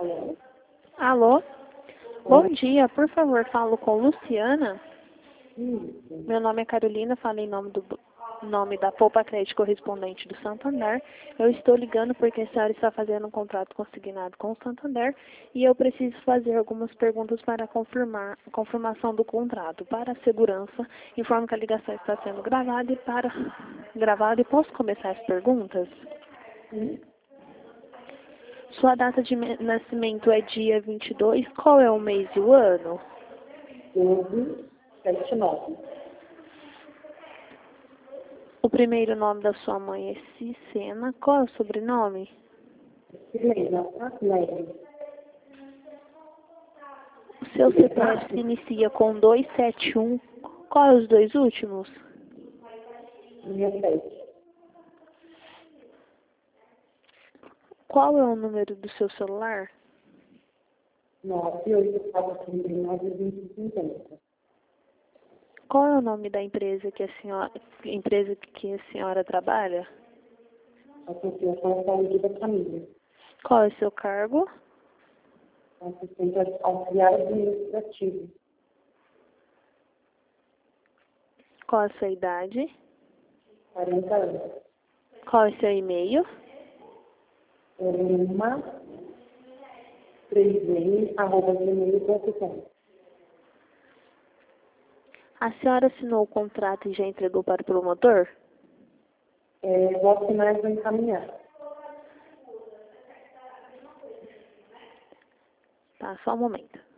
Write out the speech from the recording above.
Alô? Alô? Bom Oi. dia, por favor, falo com Luciana. Isso. Meu nome é Carolina, falo em nome da Poupa Crédito Correspondente do Santander. Eu estou ligando porque a senhora está fazendo um contrato consignado com o Santander e eu preciso fazer algumas perguntas para a confirmação do contrato. Para a segurança, informo que a ligação está sendo gravada e posso começar as perguntas? Sim. Sua data de nascimento é dia 22. Qual é o mês e o ano? 1279. O primeiro nome da sua mãe é Cicena. Qual é o sobrenome? Helena, Alegre. O seu CPF se inicia com 271. Qual é os dois últimos? 17. Qual é o número do seu celular? 98439-2050. Qual é o nome da empresa que a senhora trabalha? Associação Saúde da Família. Qual é o seu cargo? Assistente auxiliar administrativo. Qual é a sua idade? 40 anos. Qual é o seu e-mail? Lima3n@gmail.com. A senhora assinou o contrato e já entregou para o promotor? Vou assinar e vou encaminhar. Tá, só um momento.